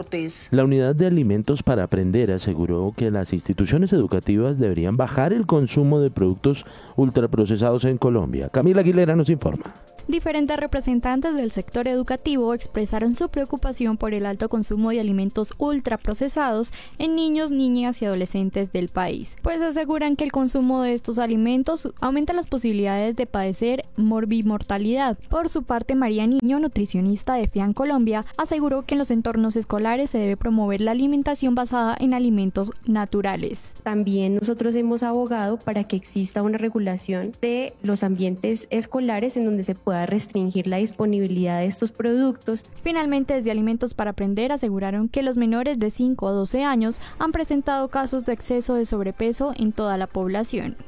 deportes. La Unidad de Alimentos para Aprender aseguró que las instituciones educativas deberían bajar el consumo de productos ultraprocesados en Colombia. Camila Aguilera nos informa. Diferentes representantes del sector educativo expresaron su preocupación por el alto consumo de alimentos ultraprocesados en niños, niñas y adolescentes del país, pues aseguran que el consumo de estos alimentos aumenta las posibilidades de padecer morbimortalidad. Por su parte, María Niño, nutricionista de FEAN Colombia, aseguró que en los entornos escolares se debe promover la alimentación basada en alimentos naturales. También nosotros hemos abogado para que exista una regulación de los ambientes escolares en donde se pueda restringir la disponibilidad de estos productos. Finalmente, desde Alimentos para Aprender aseguraron que los menores de 5 a 12 años han presentado casos de exceso de sobrepeso en toda la población.